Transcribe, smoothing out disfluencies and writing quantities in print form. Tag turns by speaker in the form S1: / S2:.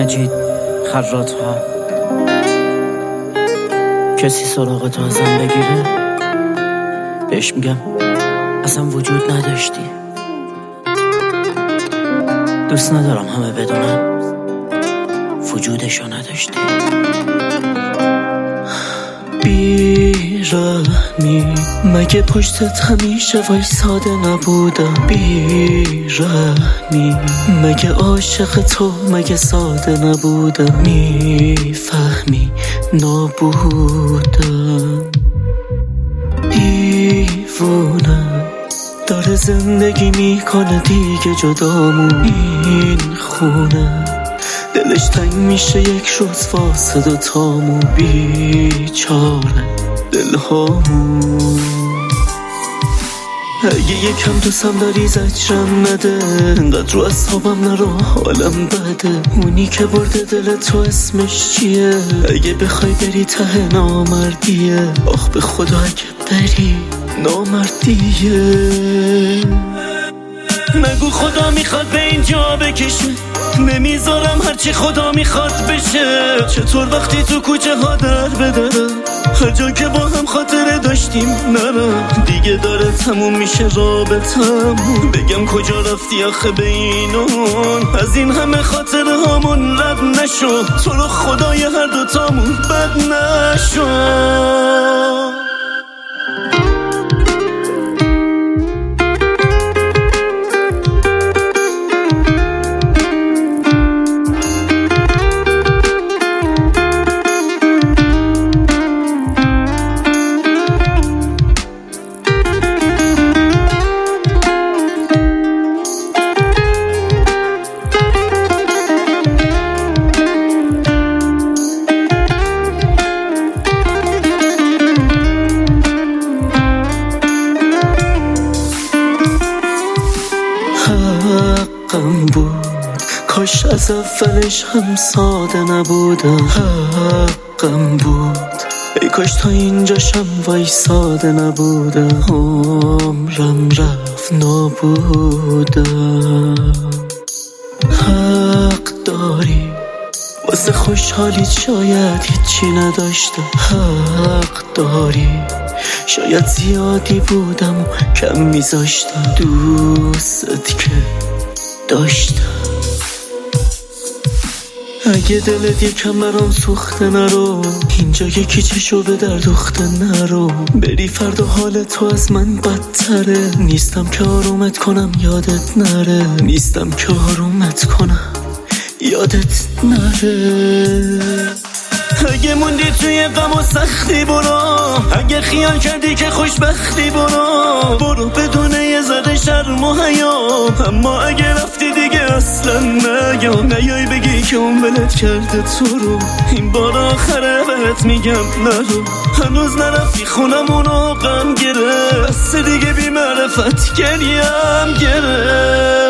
S1: مجید خراط ها. کسی سراغ تو ازم بگیره بهش میگم اصلا وجود نداشتی. دوست ندارم همه بدونن وجودشو نداشتی. بیرحمی مگه پشتت همیشه وایساده نبودم؟ بیرحمی مگه عاشق تو مگه ساده نبودم؟ میفهمی نابودم. دیوونم داره زندگی میکنه دیگه جدامون. این خونه دلش تنگ میشه یک روز واسه دوتامون. بیچاره دلهامون. اگه یکم دوستم داری زجرم نده، انقدر رو اصحابم نرو حالم بده. اونی که برده دل تو اسمش چیه؟ اگه بخوای بری ته نامردیه. آخ به خدا اگه بری نامردیه. نگو خدا میخواد به اینجا بکشه، نمیذارم هرچی خدا میخواد بشه. چطور وقتی تو کوچه ها در بدرم، هر جا که با هم خاطره داشتیم نرم. دیگه داره تموم میشه رابطمون، بگم کجا رفتی آخه به اینون. از این همه خاطره هامون رد نشو، تو رو خدای هر دوتامون بد نشو. حقم بود کاش از اولش هم ساده نبودم. حقم بود ای کاش تا اینجاشم وایساده نبودم. عمرم رفت نابودم. حق داری واسه خوشحالیت شاید هیچی نداشتم. حق داری شاید زیادی بودم و کم میذاشتم. دوست که داشتم. اگه دلت یکم برام سوخته نرو، اینجا یکی چشو به در دوخته نرو. بری فردا حال تو از من بدتره. نیستم که آرومت کنم یادت نره. نیستم که آرومت کنم یادت نره. اگه موندی توی غم و سختی برو، اگه خیال کردی که خوشبختی برو. برو بدون یه ذره شرم و حیا. اما اگه رفتی دیگه اصلا نیای بگی که اون ولت کرده تو رو. این بار آخره بهت میگم نرو. هنوز نرفتی خونمونو غم گرفت، بس دیگه بی معرفت گریم گرفت.